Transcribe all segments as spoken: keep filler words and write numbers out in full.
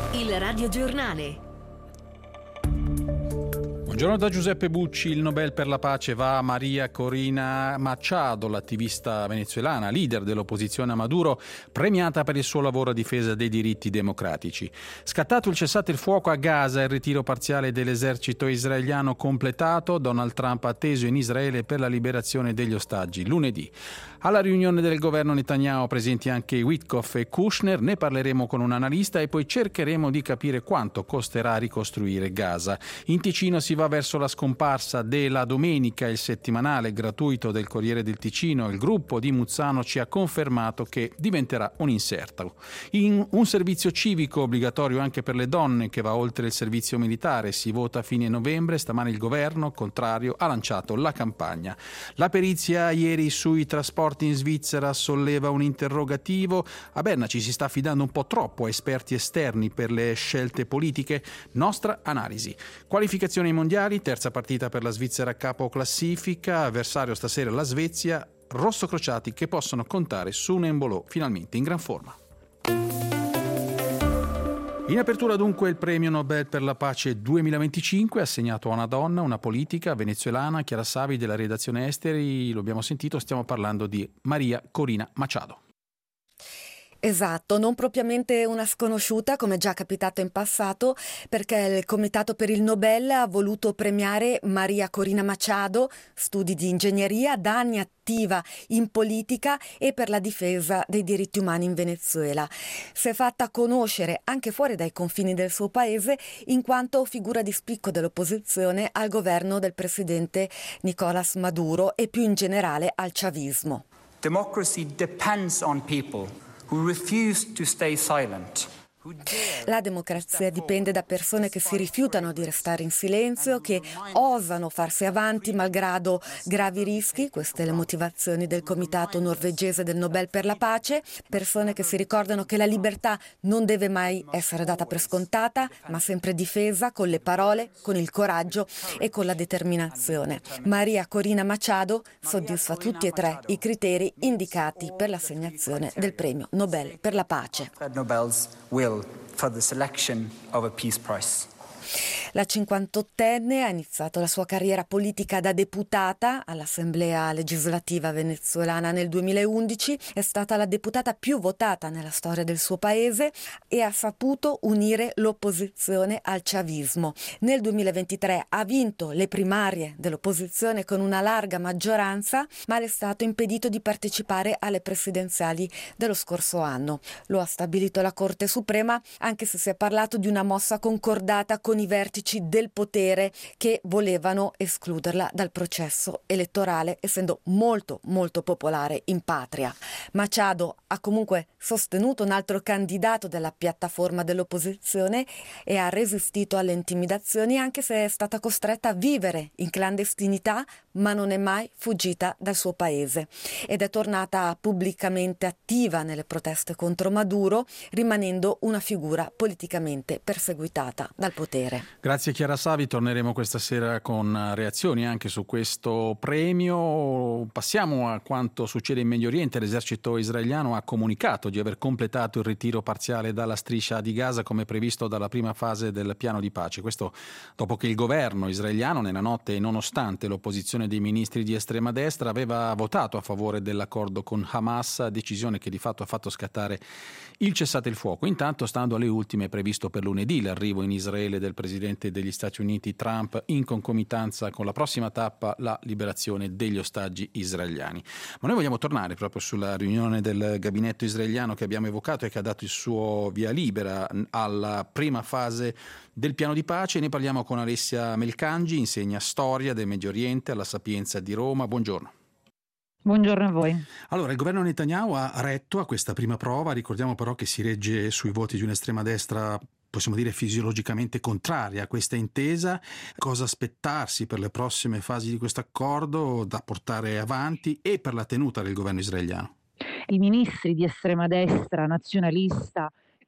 Il radiogiornale. Buongiorno da Giuseppe Bucci. Il Nobel per la pace va a Maria Corina Machado, l'attivista venezuelana, leader dell'opposizione a Maduro, premiata per il suo lavoro a difesa dei diritti democratici. Scattato il cessate il fuoco a Gaza e il ritiro parziale dell'esercito israeliano completato, Donald Trump ha atteso in Israele per la liberazione degli ostaggi lunedì. Alla riunione del governo Netanyahu presenti anche Witkoff e Kushner, ne parleremo con un analista e poi cercheremo di capire quanto costerà ricostruire Gaza. In Ticino si va verso la scomparsa della domenica, il settimanale gratuito del Corriere del Ticino. Il gruppo di Muzzano ci ha confermato che diventerà un inserto. In un servizio civico obbligatorio anche per le donne che va oltre il servizio militare. Si vota a fine novembre. Stamane il governo, contrario, ha lanciato la campagna. La perizia ieri sui trasporti in Svizzera solleva un interrogativo. A Berna ci si sta affidando un po' troppo a esperti esterni per le scelte politiche. Nostra analisi. Qualificazioni mondiali, terza partita per la Svizzera capo classifica, avversario stasera la Svezia, rossocrociati che possono contare su un Embolo finalmente in gran forma. In apertura dunque il premio Nobel per la pace duemilaventicinque assegnato a una donna, una politica venezuelana, Chiara Savi della redazione Esteri, lo abbiamo sentito, stiamo parlando di Maria Corina Machado. Esatto, non propriamente una sconosciuta come già capitato in passato, perché il Comitato per il Nobel ha voluto premiare Maria Corina Machado, studi di ingegneria, da anni attiva in politica e per la difesa dei diritti umani in Venezuela. Si è fatta conoscere anche fuori dai confini del suo paese in quanto figura di spicco dell'opposizione al governo del presidente Nicolás Maduro e più in generale al chavismo. Democracy depends on people who refuse to stay silent. La democrazia dipende da persone che si rifiutano di restare in silenzio, che osano farsi avanti malgrado gravi rischi, queste le motivazioni del Comitato norvegese del Nobel per la pace, persone che si ricordano che la libertà non deve mai essere data per scontata, ma sempre difesa con le parole, con il coraggio e con la determinazione. Maria Corina Machado soddisfa tutti e tre i criteri indicati per l'assegnazione del premio Nobel per la pace. For the selection of a Peace Prize. La cinquantottenne ha iniziato la sua carriera politica da deputata all'Assemblea legislativa venezuelana nel duemilaundici, è stata la deputata più votata nella storia del suo paese e ha saputo unire l'opposizione al chavismo. Nel duemilaventitré ha vinto le primarie dell'opposizione con una larga maggioranza, ma le è stato impedito di partecipare alle presidenziali dello scorso anno. Lo ha stabilito la Corte Suprema, anche se si è parlato di una mossa concordata con i vertici del potere che volevano escluderla dal processo elettorale, essendo molto molto popolare in patria. Machado ha comunque sostenuto un altro candidato della piattaforma dell'opposizione e ha resistito alle intimidazioni, anche se è stata costretta a vivere in clandestinità, ma non è mai fuggita dal suo paese ed è tornata pubblicamente attiva nelle proteste contro Maduro, rimanendo una figura politicamente perseguitata dal potere. Grazie Chiara Savi, torneremo questa sera con reazioni anche su questo premio. Passiamo a quanto succede in Medio Oriente. L'esercito israeliano ha comunicato di aver completato il ritiro parziale dalla striscia di Gaza come previsto dalla prima fase del piano di pace. Questo dopo che il governo israeliano nella notte, nonostante l'opposizione dei ministri di estrema destra, aveva votato a favore dell'accordo con Hamas, decisione che di fatto ha fatto scattare il cessate il fuoco. Intanto, stando alle ultime, è previsto per lunedì l'arrivo in Israele del presidente degli Stati Uniti Trump, in concomitanza con la prossima tappa, la liberazione degli ostaggi israeliani. Ma noi vogliamo tornare proprio sulla riunione del gabinetto israeliano che abbiamo evocato e che ha dato il suo via libera alla prima fase del piano di pace. Ne parliamo con Alessia Melcangi, insegna storia del Medio Oriente alla Sapienza di Roma. Buongiorno. Buongiorno a voi. Allora, il governo Netanyahu ha retto a questa prima prova, ricordiamo però che si regge sui voti di un'estrema destra, possiamo dire fisiologicamente contraria a questa intesa. Cosa aspettarsi per le prossime fasi di questo accordo da portare avanti e per la tenuta del governo israeliano? I ministri di estrema destra nazionalista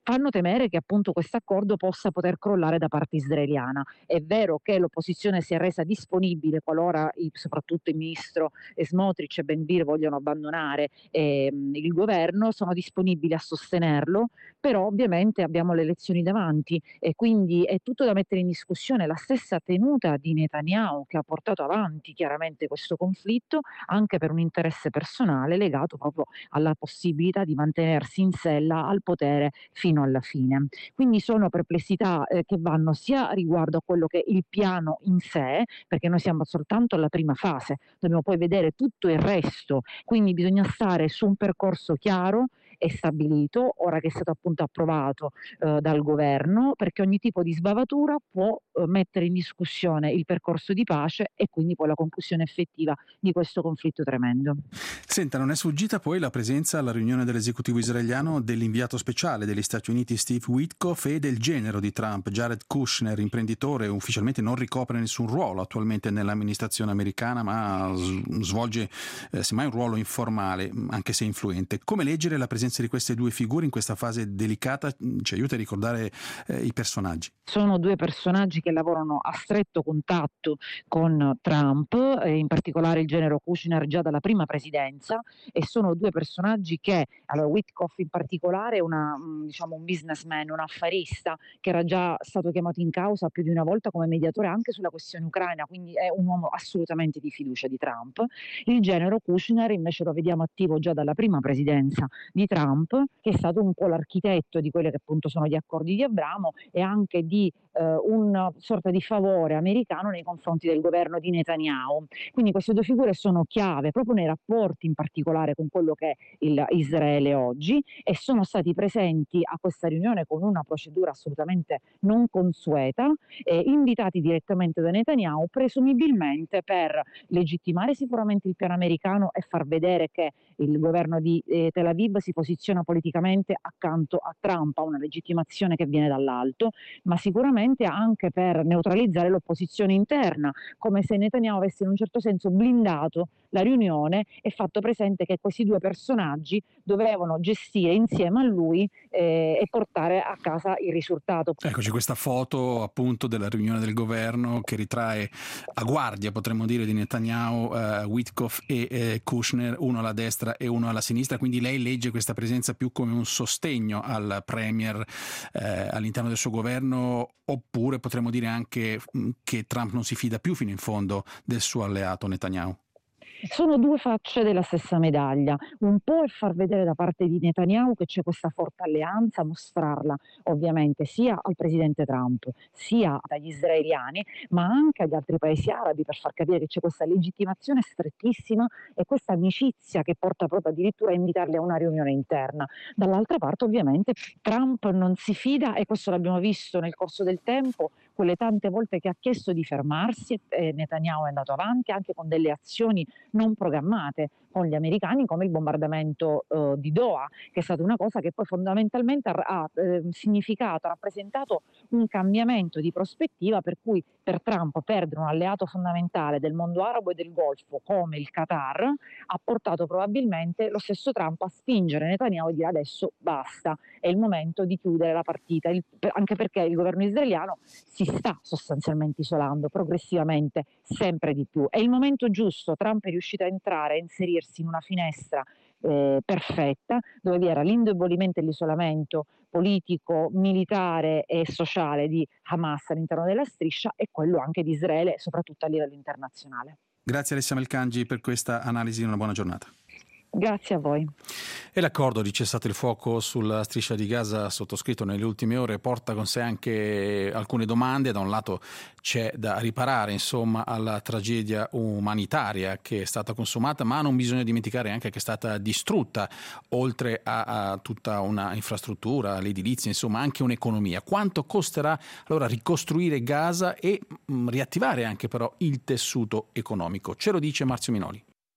fanno temere che appunto questo accordo possa poter crollare da parte israeliana. È vero che l'opposizione si è resa disponibile qualora i, soprattutto il ministro Smotrich e Ben Gvir vogliono abbandonare ehm, il governo, sono disponibili a sostenerlo, però ovviamente abbiamo le elezioni davanti e quindi è tutto da mettere in discussione. La stessa tenuta di Netanyahu, che ha portato avanti chiaramente questo conflitto anche per un interesse personale legato proprio alla possibilità di mantenersi in sella al potere fino alla fine. Quindi sono perplessità eh, che vanno sia riguardo a quello che è il piano in sé, perché noi siamo soltanto alla prima fase, dobbiamo poi vedere tutto il resto, quindi bisogna stare su un percorso chiaro e stabilito, ora che è stato appunto approvato eh, dal governo, perché ogni tipo di sbavatura può eh, mettere in discussione il percorso di pace e quindi poi la conclusione effettiva di questo conflitto tremendo. Senta, non è sfuggita poi la presenza alla riunione dell'esecutivo israeliano dell'inviato speciale degli Stati Uniti Steve Witkoff e del genero di Trump, Jared Kushner, imprenditore, ufficialmente non ricopre nessun ruolo attualmente nell'amministrazione americana, ma svolge eh, semmai un ruolo informale, anche se influente. Come leggere la presenza di queste due figure in questa fase delicata ci aiuta a ricordare eh, i personaggi? Sono due personaggi che lavorano a stretto contatto con Trump, eh, in particolare il genero Kushner già dalla prima presidenza, e sono due personaggi che, allora Witkoff in particolare è una, diciamo, un businessman, un affarista che era già stato chiamato in causa più di una volta come mediatore anche sulla questione ucraina, quindi è un uomo assolutamente di fiducia di Trump. Il genero Kushner invece lo vediamo attivo già dalla prima presidenza di Trump, che è stato un po' l'architetto di quelli che appunto sono gli accordi di Abramo e anche di eh, una sorta di favore americano nei confronti del governo di Netanyahu. Quindi queste due figure sono chiave proprio nei rapporti in particolare con quello che è il Israele oggi, e sono stati presenti a questa riunione con una procedura assolutamente non consueta, eh, invitati direttamente da Netanyahu, presumibilmente per legittimare sicuramente il piano americano e far vedere che il governo di eh, Tel Aviv si posiziona politicamente accanto a Trump, a una legittimazione che viene dall'alto, ma sicuramente anche per neutralizzare l'opposizione interna, come se Netanyahu avesse in un certo senso blindato la riunione e fatto presente che questi due personaggi dovevano gestire insieme a lui eh, e portare a casa il risultato. Eccoci questa foto appunto della riunione del governo che ritrae a guardia, potremmo dire, di Netanyahu, uh, Witkoff e eh, Kushner, uno alla destra e uno alla sinistra, quindi lei legge questa presenza più come un sostegno al premier eh, all'interno del suo governo, oppure potremmo dire anche che Trump non si fida più fino in fondo del suo alleato Netanyahu? Sono due facce della stessa medaglia, un po' è far vedere da parte di Netanyahu che c'è questa forte alleanza, mostrarla ovviamente sia al presidente Trump sia agli israeliani, ma anche agli altri paesi arabi, per far capire che c'è questa legittimazione strettissima e questa amicizia che porta proprio addirittura a invitarli a una riunione interna. Dall'altra parte ovviamente Trump non si fida, e questo l'abbiamo visto nel corso del tempo, quelle tante volte che ha chiesto di fermarsi, e Netanyahu è andato avanti anche con delle azioni non programmate con gli americani, come il bombardamento eh, di Doha, che è stata una cosa che poi fondamentalmente ha, ha eh, significato, ha rappresentato un cambiamento di prospettiva, per cui per Trump perdere un alleato fondamentale del mondo arabo e del Golfo come il Qatar ha portato probabilmente lo stesso Trump a spingere Netanyahu e dire adesso basta, è il momento di chiudere la partita, il, anche perché il governo israeliano si sta sostanzialmente isolando progressivamente sempre di più. È il momento giusto, Trump è riuscito a entrare, a inserirsi in una finestra eh, perfetta, dove vi era l'indebolimento e l'isolamento politico, militare e sociale di Hamas all'interno della striscia, e quello anche di Israele, soprattutto a livello internazionale. Grazie Alessia Melcangi per questa analisi, una buona giornata. Grazie a voi. E l'accordo di cessate il fuoco sulla striscia di Gaza sottoscritto nelle ultime ore porta con sé anche alcune domande. Da un lato c'è da riparare, insomma, alla tragedia umanitaria che è stata consumata, ma non bisogna dimenticare anche che è stata distrutta, oltre a, a tutta una infrastruttura, l'edilizia, insomma anche un'economia. Quanto costerà allora ricostruire Gaza e mh, riattivare anche però il tessuto economico? Ce lo dice Marzio Minoli.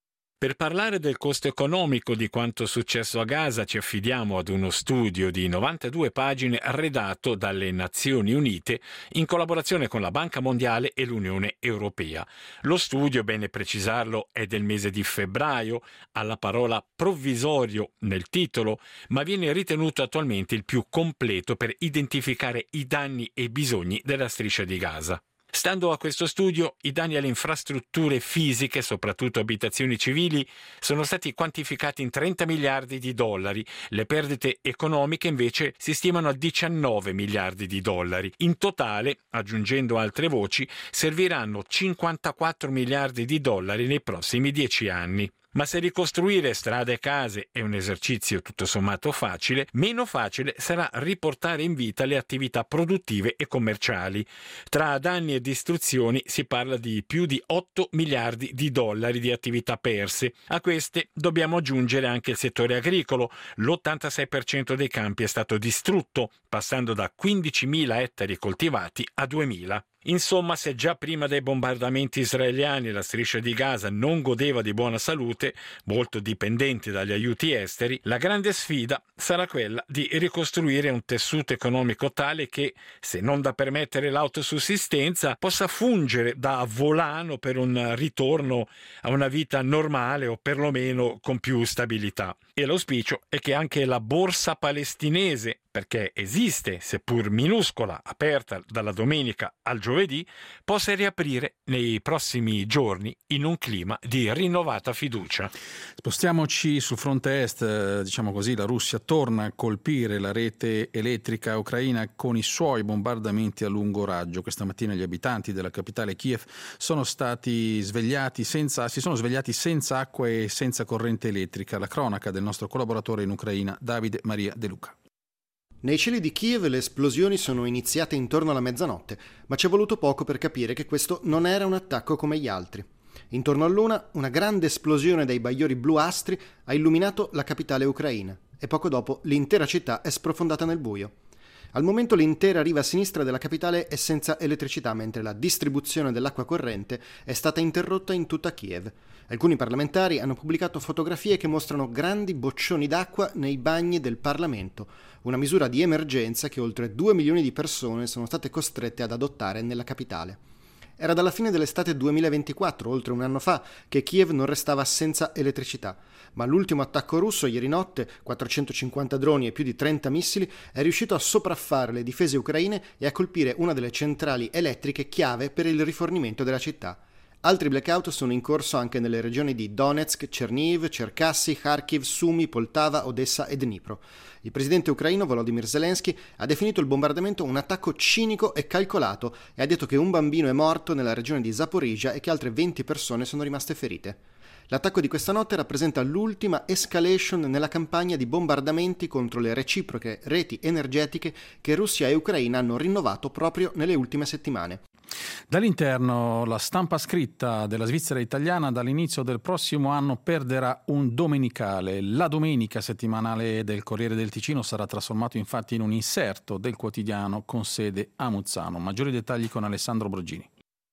Per parlare del costo economico di quanto successo a Gaza ci affidiamo ad uno studio di novantadue pagine redatto dalle Nazioni Unite in collaborazione con la Banca Mondiale e l'Unione Europea. Lo studio, bene precisarlo, è del mese di febbraio, ha la parola provvisorio nel titolo, ma viene ritenuto attualmente il più completo per identificare i danni e i bisogni della striscia di Gaza. Stando a questo studio, i danni alle infrastrutture fisiche, soprattutto abitazioni civili, sono stati quantificati in trenta miliardi di dollari. Le perdite economiche invece si stimano a diciannove miliardi di dollari. In totale, aggiungendo altre voci, serviranno cinquantaquattro miliardi di dollari nei prossimi dieci anni. Ma se ricostruire strade e case è un esercizio tutto sommato facile, meno facile sarà riportare in vita le attività produttive e commerciali. Tra danni e distruzioni si parla di più di otto miliardi di dollari di attività perse. A queste dobbiamo aggiungere anche il settore agricolo. L'ottantasei per cento dei campi è stato distrutto, passando da quindicimila ettari coltivati a duemila. Insomma, se già prima dei bombardamenti israeliani la striscia di Gaza non godeva di buona salute, molto dipendente dagli aiuti esteri, la grande sfida sarà quella di ricostruire un tessuto economico tale che, se non da permettere l'autosussistenza, possa fungere da volano per un ritorno a una vita normale o perlomeno con più stabilità. E l'auspicio è che anche la borsa palestinese, perché esiste, seppur minuscola, aperta dalla domenica al giovedì, possa riaprire nei prossimi giorni in un clima di rinnovata fiducia. Spostiamoci sul fronte est, diciamo così, la Russia torna a colpire la rete elettrica ucraina con i suoi bombardamenti a lungo raggio. Questa mattina gli abitanti della capitale Kiev sono stati svegliati senza, si sono svegliati senza acqua e senza corrente elettrica. La cronaca del nostro collaboratore in Ucraina, Davide Maria De Luca. Nei cieli di Kiev le esplosioni sono iniziate intorno alla mezzanotte, ma ci è voluto poco per capire che questo non era un attacco come gli altri. Intorno all'una, una grande esplosione dai bagliori bluastri ha illuminato la capitale ucraina e poco dopo l'intera città è sprofondata nel buio. Al momento l'intera riva sinistra della capitale è senza elettricità, mentre la distribuzione dell'acqua corrente è stata interrotta in tutta Kiev. Alcuni parlamentari hanno pubblicato fotografie che mostrano grandi boccioni d'acqua nei bagni del Parlamento, una misura di emergenza che oltre due milioni di persone sono state costrette ad adottare nella capitale. Era dalla fine dell'estate duemilaventiquattro, oltre un anno fa, che Kiev non restava senza elettricità, ma l'ultimo attacco russo ieri notte, quattrocentocinquanta droni e più di trenta missili, è riuscito a sopraffare le difese ucraine e a colpire una delle centrali elettriche chiave per il rifornimento della città. Altri blackout sono in corso anche nelle regioni di Donetsk, Cherniv, Cherkasy, Kharkiv, Sumy, Poltava, Odessa e Dnipro. Il presidente ucraino Volodymyr Zelensky ha definito il bombardamento un attacco cinico e calcolato e ha detto che un bambino è morto nella regione di Zaporizhia e che altre venti persone sono rimaste ferite. L'attacco di questa notte rappresenta l'ultima escalation nella campagna di bombardamenti contro le reciproche reti energetiche che Russia e Ucraina hanno rinnovato proprio nelle ultime settimane. Dall'interno, la stampa scritta della Svizzera italiana dall'inizio del prossimo anno perderà un domenicale. La domenica settimanale del Corriere del Ticino sarà trasformato infatti in un inserto del quotidiano con sede a Muzzano. Maggiori dettagli con Alessandro Brogini.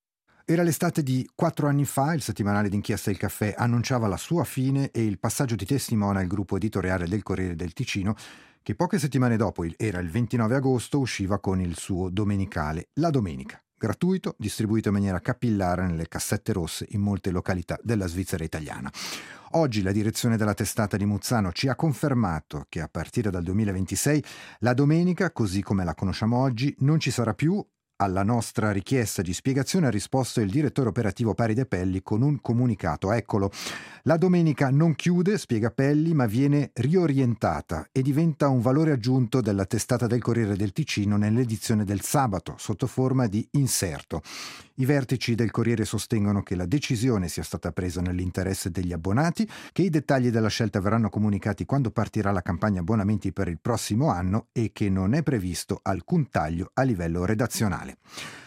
Era l'estate di quattro anni fa, il settimanale d'inchiesta Il Caffè annunciava la sua fine e il passaggio di testimone al gruppo editoriale del Corriere del Ticino, che poche settimane dopo, era il ventinove agosto, usciva con il suo domenicale La Domenica. Gratuito, distribuito in maniera capillare nelle cassette rosse in molte località della Svizzera italiana. Oggi la direzione della testata di Muzzano ci ha confermato che a partire dal duemilaventisei la domenica, così come la conosciamo oggi, non ci sarà più. Alla nostra richiesta di spiegazione ha risposto il direttore operativo Paride Pelli con un comunicato. Eccolo. La domenica non chiude, spiega Pelli, ma viene riorientata e diventa un valore aggiunto della testata del Corriere del Ticino nell'edizione del sabato, sotto forma di inserto. I vertici del Corriere sostengono che la decisione sia stata presa nell'interesse degli abbonati, che i dettagli della scelta verranno comunicati quando partirà la campagna abbonamenti per il prossimo anno e che non è previsto alcun taglio a livello redazionale.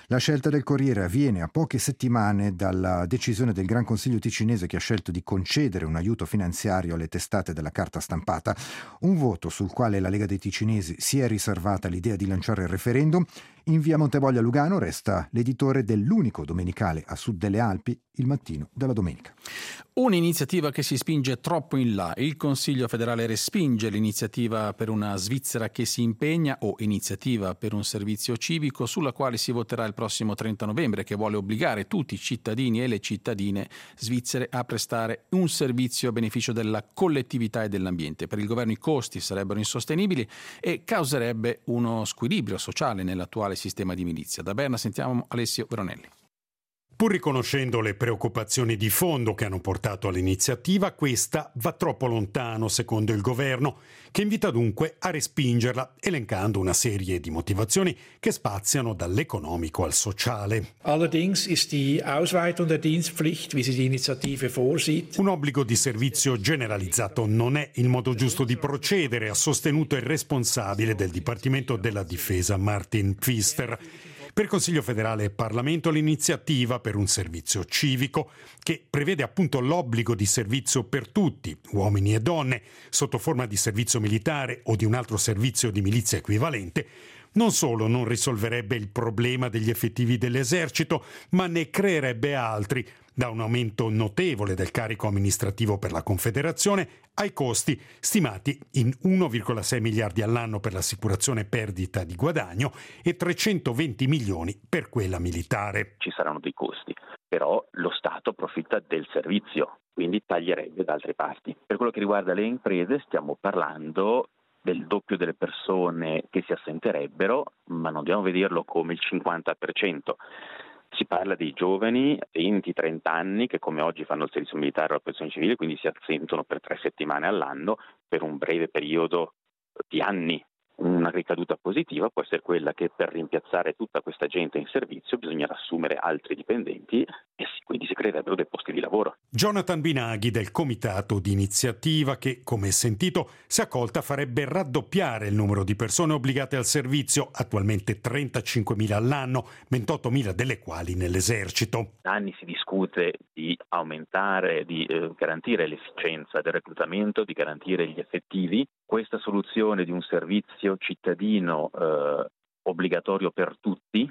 La scelta del Corriere avviene a poche settimane dalla decisione del Gran Consiglio ticinese, che ha scelto di concedere un aiuto finanziario alle testate della carta stampata, un voto sul quale la Lega dei Ticinesi si è riservata l'idea di lanciare il referendum. In via Montevoglia Lugano resta l'editore dell'unico domenicale a sud delle Alpi, Il Mattino della Domenica. Un'iniziativa che si spinge troppo in là. Il Consiglio federale respinge l'iniziativa per una Svizzera che si impegna, o iniziativa per un servizio civico, sulla quale si voterà il prossimo trenta novembre, che vuole obbligare tutti i cittadini e le cittadine svizzere a prestare un servizio a beneficio della collettività e dell'ambiente. Per il governo i costi sarebbero insostenibili e causerebbe uno squilibrio sociale nell'attuale sistema di milizia. Da Berna sentiamo Alessio Veronelli. Pur riconoscendo le preoccupazioni di fondo che hanno portato all'iniziativa, questa va troppo lontano, secondo il governo, che invita dunque a respingerla, elencando una serie di motivazioni che spaziano dall'economico al sociale. Allerdings ist die Ausweitung der Dienstpflicht, wie sie die Initiative vorsieht, un obbligo di servizio generalizzato non è il modo giusto di procedere, ha sostenuto il responsabile del Dipartimento della Difesa Martin Pfister. Per il Consiglio federale e Parlamento l'iniziativa per un servizio civico, che prevede appunto l'obbligo di servizio per tutti, uomini e donne, sotto forma di servizio militare o di un altro servizio di milizia equivalente, non solo non risolverebbe il problema degli effettivi dell'esercito, ma ne creerebbe altri, da un aumento notevole del carico amministrativo per la Confederazione ai costi stimati in uno virgola sei miliardi all'anno per l'assicurazione perdita di guadagno e trecentoventi milioni per quella militare. Ci saranno dei costi, però lo Stato approfitta del servizio, quindi taglierebbe da altre parti. Per quello che riguarda le imprese stiamo parlando del doppio delle persone che si assenterebbero, ma non dobbiamo vederlo come il cinquanta per cento. Si parla di giovani venti trenta anni che come oggi fanno il servizio militare o la protezione civile, quindi si assentono per tre settimane all'anno per un breve periodo di anni. Una ricaduta positiva può essere quella che per rimpiazzare tutta questa gente in servizio bisognerà assumere altri dipendenti e quindi si creerebbero dei posti di lavoro. Jonathan Binaghi del comitato di iniziativa che, come sentito, se accolta farebbe raddoppiare il numero di persone obbligate al servizio, attualmente trentacinquemila all'anno, ventottomila delle quali nell'esercito. Da anni si discute di aumentare, di eh, garantire l'efficienza del reclutamento, di garantire gli effettivi. Questa soluzione di un servizio cittadino eh, obbligatorio per tutti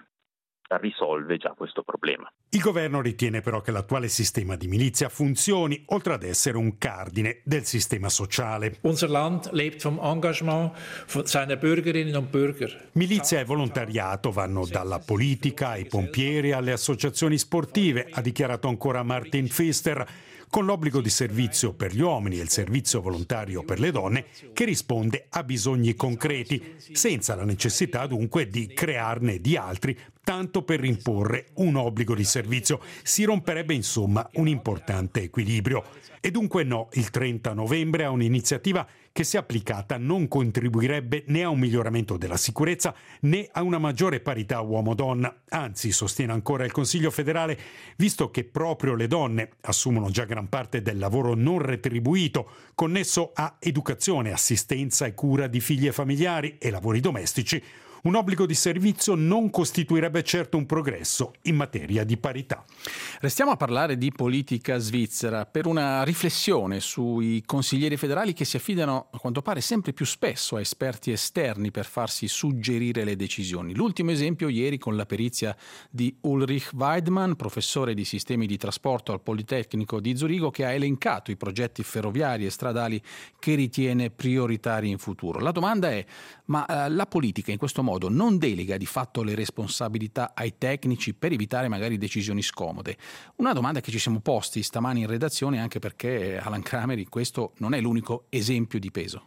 risolve già questo problema. Il governo ritiene però che l'attuale sistema di milizia funzioni, oltre ad essere un cardine del sistema sociale. Unser Land lebt vom Engagement seiner Bürgerinnen und Bürger. Milizia e volontariato vanno dalla politica ai pompieri alle associazioni sportive, ha dichiarato ancora Martin Pfister, con l'obbligo di servizio per gli uomini e il servizio volontario per le donne che risponde a bisogni concreti, senza la necessità dunque di crearne di altri, tanto per imporre un obbligo di servizio. Si romperebbe insomma un importante equilibrio. E dunque no, il trenta novembre a un'iniziativa che se applicata non contribuirebbe né a un miglioramento della sicurezza né a una maggiore parità uomo-donna. Anzi, sostiene ancora il Consiglio federale, visto che proprio le donne assumono già gran parte del lavoro non retribuito, connesso a educazione, assistenza e cura di figli e familiari e lavori domestici, un obbligo di servizio non costituirebbe certo un progresso in materia di parità. Restiamo a parlare di politica svizzera per una riflessione sui consiglieri federali che si affidano, a quanto pare, sempre più spesso a esperti esterni per farsi suggerire le decisioni. L'ultimo esempio ieri con la perizia di Ulrich Weidmann, professore di sistemi di trasporto al Politecnico di Zurigo, che ha elencato i progetti ferroviari e stradali che ritiene prioritari in futuro. La domanda è: ma eh, la politica in questo modo non delega di fatto le responsabilità ai tecnici per evitare magari decisioni scomode? Una domanda che ci siamo posti stamani in redazione, anche perché Alan Kramer questo non è l'unico esempio di peso.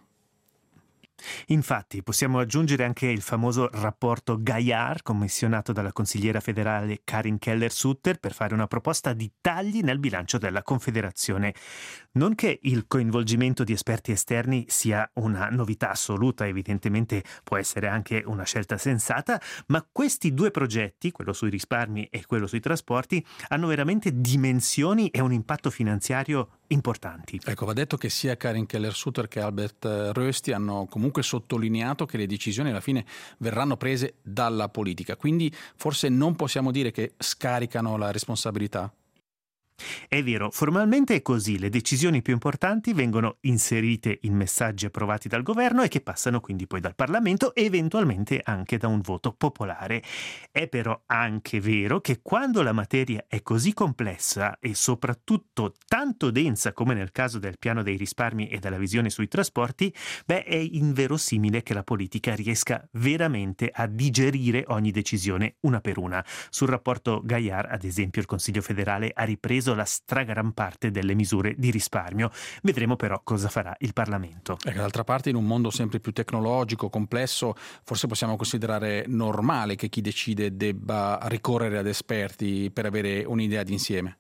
Infatti possiamo aggiungere anche il famoso rapporto Gaillard, commissionato dalla consigliera federale Karin Keller-Sutter per fare una proposta di tagli nel bilancio della Confederazione. Non che il coinvolgimento di esperti esterni sia una novità assoluta, evidentemente può essere anche una scelta sensata, ma questi due progetti, quello sui risparmi e quello sui trasporti, hanno veramente dimensioni e un impatto finanziario importanti. Ecco, va detto che sia Karin Keller-Sutter che Albert Rösti hanno comunque sottolineato che le decisioni alla fine verranno prese dalla politica, quindi forse non possiamo dire che scaricano la responsabilità. È vero, formalmente è così, le decisioni più importanti vengono inserite in messaggi approvati dal governo e che passano quindi poi dal Parlamento e eventualmente anche da un voto popolare. È però anche vero che quando la materia è così complessa e soprattutto tanto densa come nel caso del piano dei risparmi e della visione sui trasporti, beh, è inverosimile che la politica riesca veramente a digerire ogni decisione una per una. Sul rapporto Gaillard, ad esempio, il Consiglio federale ha ripreso la stragrande parte delle misure di risparmio. Vedremo però cosa farà il Parlamento. E d'altra parte, in un mondo sempre più tecnologico, complesso, forse possiamo considerare normale che chi decide debba ricorrere ad esperti per avere un'idea d'insieme.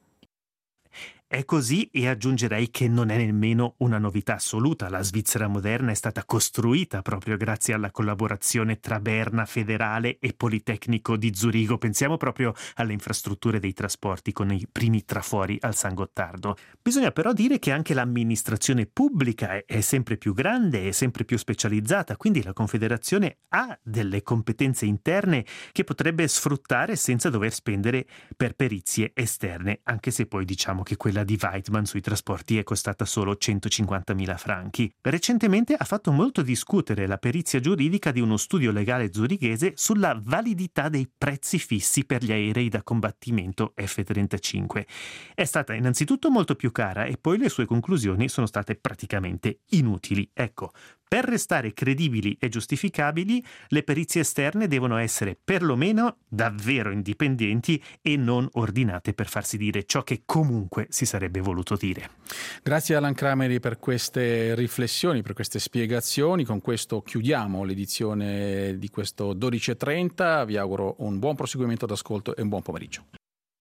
È così, e aggiungerei che non è nemmeno una novità assoluta. La Svizzera moderna è stata costruita proprio grazie alla collaborazione tra Berna Federale e Politecnico di Zurigo. Pensiamo proprio alle infrastrutture dei trasporti con i primi trafori al San Gottardo. Bisogna però dire che anche l'amministrazione pubblica è, è sempre più grande e sempre più specializzata, quindi la Confederazione ha delle competenze interne che potrebbe sfruttare senza dover spendere per perizie esterne, anche se poi diciamo che quella di Weidmann sui trasporti è costata solo centocinquantamila franchi. Recentemente ha fatto molto discutere la perizia giuridica di uno studio legale zurighese sulla validità dei prezzi fissi per gli aerei da combattimento F trentacinque. È stata innanzitutto molto più cara e poi le sue conclusioni sono state praticamente inutili. Ecco, per restare credibili e giustificabili, le perizie esterne devono essere perlomeno davvero indipendenti e non ordinate per farsi dire ciò che comunque si sarebbe voluto dire. Grazie a Alan Crameri per queste riflessioni, per queste spiegazioni. Con questo chiudiamo l'edizione di questo dodici e trenta. Vi auguro un buon proseguimento d'ascolto e un buon pomeriggio.